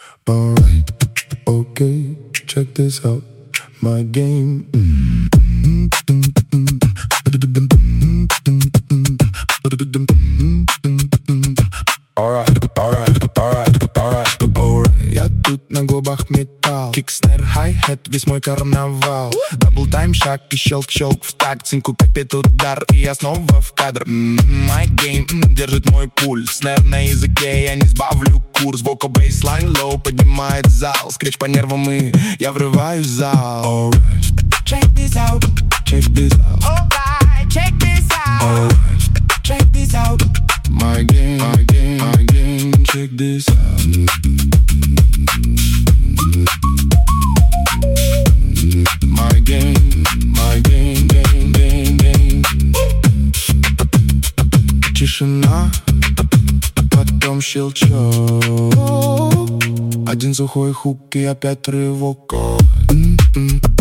Alright, okay, check this out. My game. Я тут на губах металл, кик-снэр, хай-хет, весь мой карнавал. Дабл-тайм, шаг и щелк-щелк в такт, синку пепит удар, и я снова в кадр. My game держит мой пульс, снэр на языке, я не сбавлю курс. Вокал, бейслайн, лоу поднимает зал, скретч по нервам, и я врываюсь в зал. Alright, check this out, check this out. Alright, check this out. Alright, Check this out. my game, my game, my game, check this out. My game, game, game, game. Тишина, потом щелчок. Один сухой хук и опять рывок.